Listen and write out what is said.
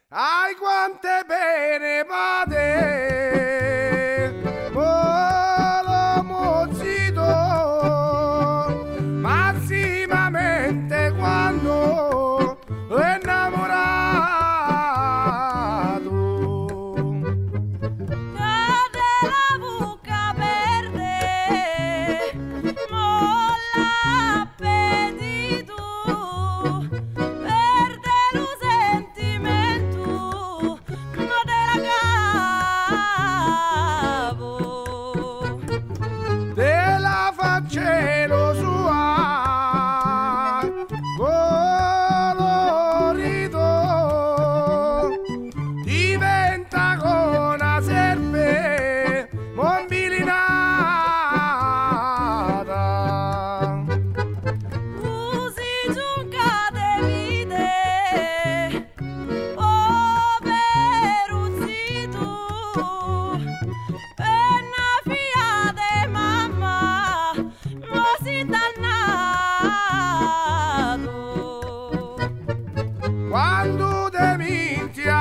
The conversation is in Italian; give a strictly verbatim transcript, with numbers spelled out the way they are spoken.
Ai quante bene pate, volo mozzito, massimamente quando è innamorato. Cade la buca verde, molla appetito, perde lo sentimento, ma te la cavo. Te la faccelo sua, colorito, diventa con una serpe mobilinata. Usi giuncate vite, povero zito, penna fiate mamma, mo si dannato. Quando te minchia